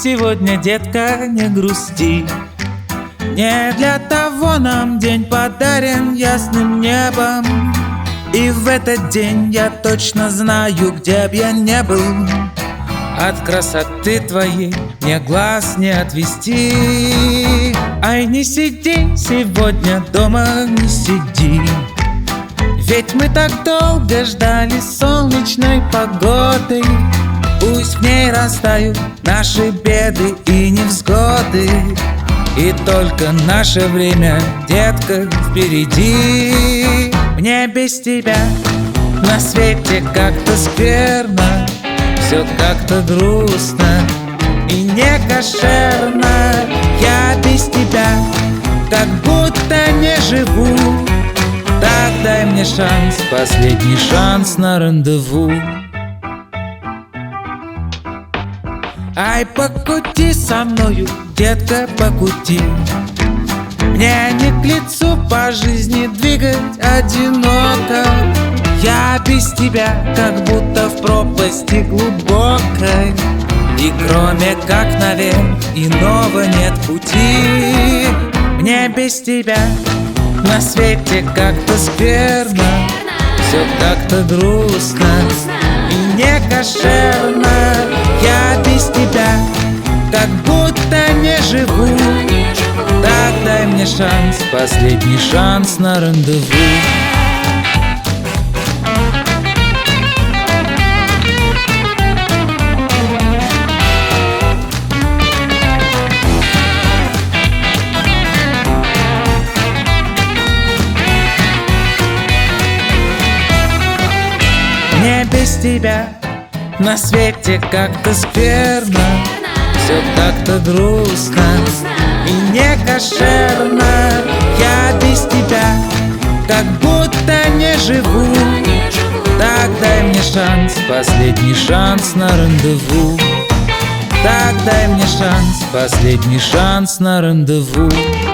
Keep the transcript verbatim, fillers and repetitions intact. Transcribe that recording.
сегодня, детка, не грусти. Не для того нам день подарен ясным небом, и в этот день я точно знаю, где б я не был. От красоты твоей мне глаз не отвести. Ай, не сиди сегодня дома, не сиди, ведь мы так долго ждали солнечной погоды. Пусть в ней растают наши беды и невзгоды, и только наше время, детка, впереди. Мне без тебя на свете как-то скверно, все как-то грустно и не кошерно. Я без тебя как будто не живу. Так дай мне шанс, последний шанс на рандеву. Ай, покути со мною, детка, покути. Мне не к лицу по жизни двигать одиноко. Я без тебя как будто в пропасти глубокой, и кроме как наверх иного нет пути. Мне без тебя на свете как-то скверно, все как-то грустно и не кошерно. Я без тебя как будто не живу. Так дай мне шанс, последний шанс на рандеву. Мне без тебя на свете как-то скверно, все как-то грустно и не кошерно. Я без тебя как будто не живу. Так дай мне шанс, последний шанс на рандеву. Так дай мне шанс, последний шанс на рандеву.